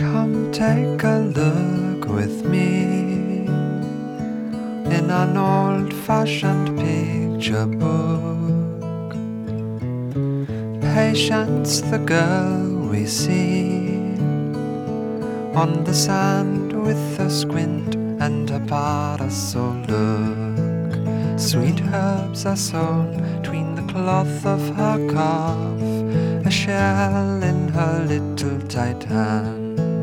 Come take a look with me in an old-fashioned picture book. Patience, the girl we see on the sand with a squint and a parasol look. Sweet herbs are sown between the cloth of her calf, a shell in her little tight hand.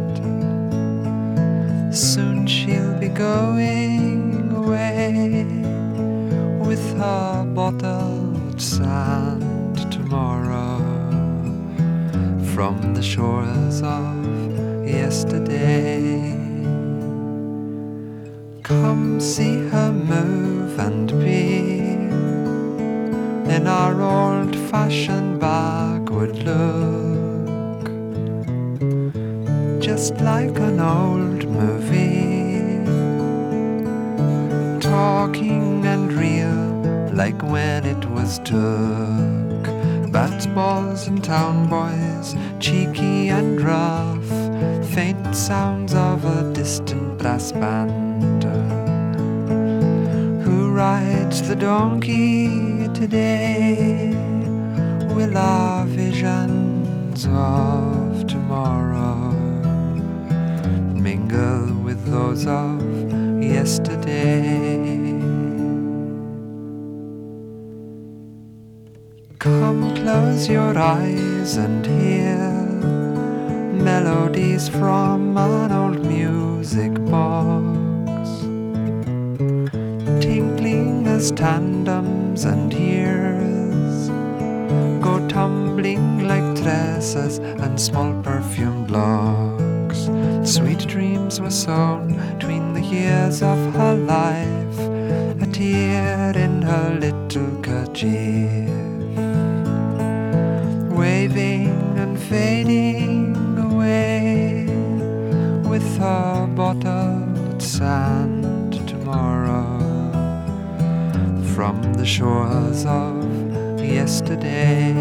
Soon she'll be going away with her bottled sand tomorrow from the shores of yesterday. Come see her move and be in our old-fashioned backward look, just like an old movie, talking and real like when it was took. Bat balls and town boys, cheeky and rough, faint sounds of a distant brass band. Who rides the donkey today? Will our visions of tomorrow mingle with those of yesterday? Come close your eyes and hear melodies from an old music box, tinkling as tandems and years go tumbling like tresses and small perfume blocks. Sweet dreams were sown between the years of her life, a tear in her little kerchief, waving and fading away with her bottled sand tomorrow from the shores of yesterday.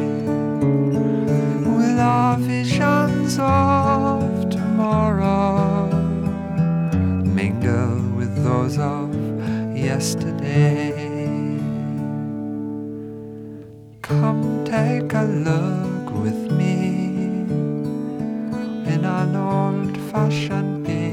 Will our visions of tomorrow mingle with those of yesterday? Come take a look with me in an old-fashioned